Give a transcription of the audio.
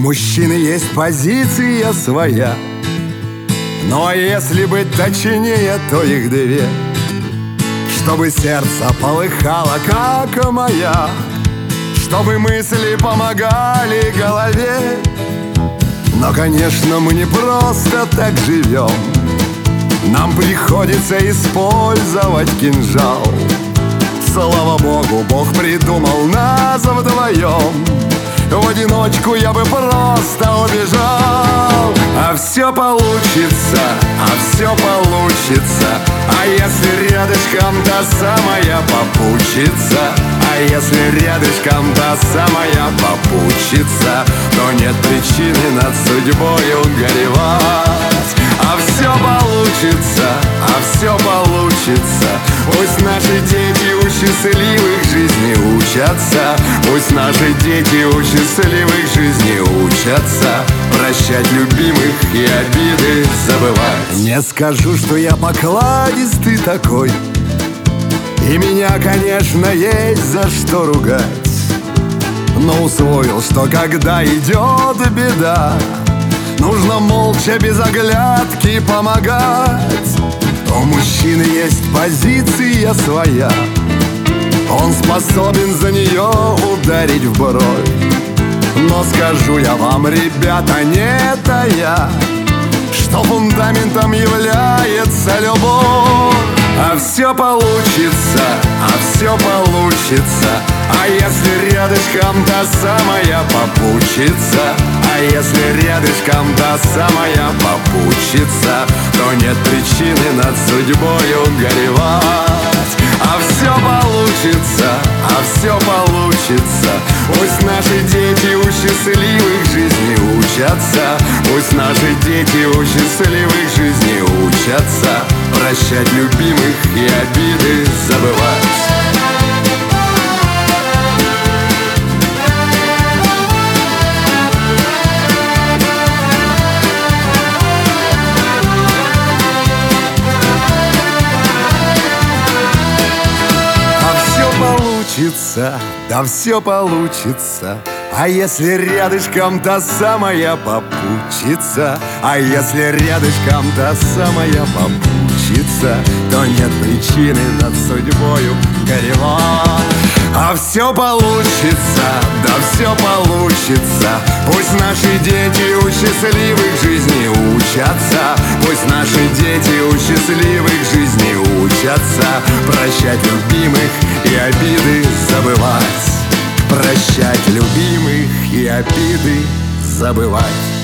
мужчины есть позиция своя, ну а если быть точнее, то их две. Чтобы сердце полыхало, как маяк, чтобы мысли помогали голове. Но, конечно, мы не просто так живем, нам приходится использовать кинжал. Слава Богу, Бог придумал нас вдвоем, в одиночку я бы просто убежал. А все получится, а все получится. А если рядышком та самая попутчица, а если рядышком та самая попутчица, то нет причины над судьбою горевать. А все получится, а все получится. Пусть наши дети у счастливых жизни учатся, пусть наши дети у счастливых жизни учатся прощать любимых и обиды забывать. Не скажу, что я покладистый такой, и меня, конечно, есть за что ругать, но усвоил, что когда идет беда, нужно молча, без оглядки помогать. У мужчины есть позиция своя, он способен за нее ударить в бровь. Но скажу я вам, ребята, не тая, что фундаментом является любовь. А все получится, а все получится. А если рядышком та самая попутчица, а если рядышком та самая попутчица, то нет причины над судьбою горевать. А все получится, а все получится. Пусть наши дети у счастливых жизни учатся, пусть наши дети у счастливых жизни учатся прощать любимых и обиды забывать. Да все получится. А если рядышком та самая попутчица, а если рядышком та самая попутчица, то нет причины над судьбою горевать. А все получится, да все получится. Пусть наши дети у счастливых жизни учатся, пусть наши дети у счастливых жизни учатся прощать любимых и обиды забывать. Прощать любимых и обиды забывать.